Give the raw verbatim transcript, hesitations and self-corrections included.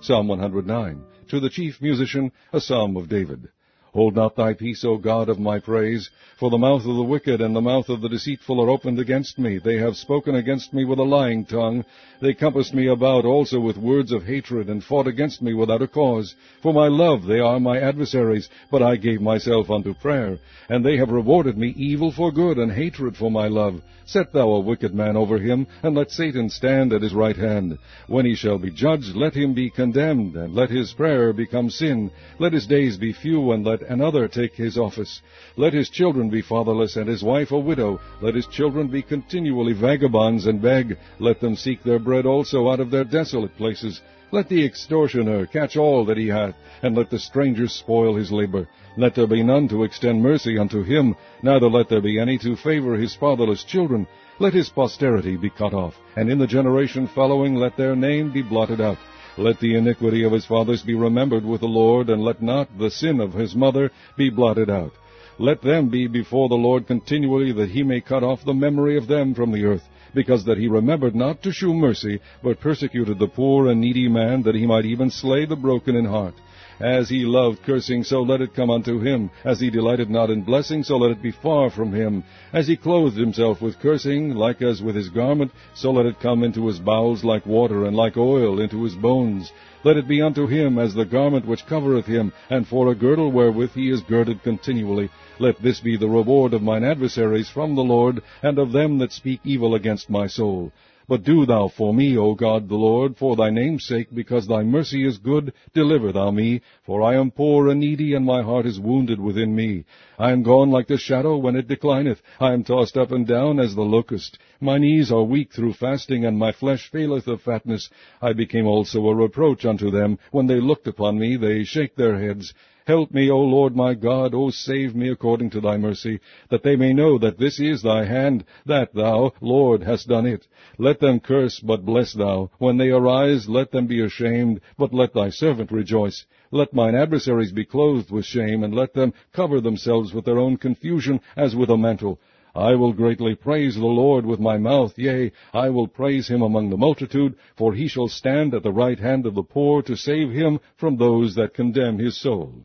Psalm one hundred nine. To the chief musician, a psalm of David. Hold not thy peace, O God of my praise, for the mouth of the wicked and the mouth of the deceitful are opened against me. They have spoken against me with a lying tongue. They compassed me about also with words of hatred, and fought against me without a cause. For my love they are my adversaries, but I gave myself unto prayer. And they have rewarded me evil for good, and hatred for my love. Set thou a wicked man over him, and let Satan stand at his right hand. When he shall be judged, let him be condemned, and let his prayer become sin. Let his days be few, and let another take his office. Let his children be fatherless, and his wife a widow. Let his children be continually vagabonds and beg. Let them seek their bread also out of their desolate places. Let the extortioner catch all that he hath, and let the stranger spoil his labor. Let there be none to extend mercy unto him, neither let there be any to favor his fatherless children. Let his posterity be cut off, and in the generation following let their name be blotted out. Let the iniquity of his fathers be remembered with the Lord, and let not the sin of his mother be blotted out. Let them be before the Lord continually, that he may cut off the memory of them from the earth, because that he remembered not to shew mercy, but persecuted the poor and needy man, that he might even slay the broken in heart. As he loved cursing, so let it come unto him. As he delighted not in blessing, so let it be far from him. As he clothed himself with cursing, like as with his garment, so let it come into his bowels like water, and like oil into his bones. Let it be unto him as the garment which covereth him, and for a girdle wherewith he is girded continually. Let this be the reward of mine adversaries from the Lord, and of them that speak evil against my soul. But do thou for me, O God the Lord, for thy name's sake, because thy mercy is good, deliver thou me. For I am poor and needy, and my heart is wounded within me. I am gone like the shadow when it declineth. I am tossed up and down as the locust. My knees are weak through fasting, and my flesh faileth of fatness. I became also a reproach unto them. When they looked upon me, they shake their heads. Help me, O Lord my God, O save me according to thy mercy, that they may know that this is thy hand, that thou, Lord, hast done it. Let them curse, but bless thou. When they arise, let them be ashamed, but let thy servant rejoice. Let mine adversaries be clothed with shame, and let them cover themselves with their own confusion as with a mantle. I will greatly praise the Lord with my mouth, yea, I will praise him among the multitude, for he shall stand at the right hand of the poor to save him from those that condemn his soul.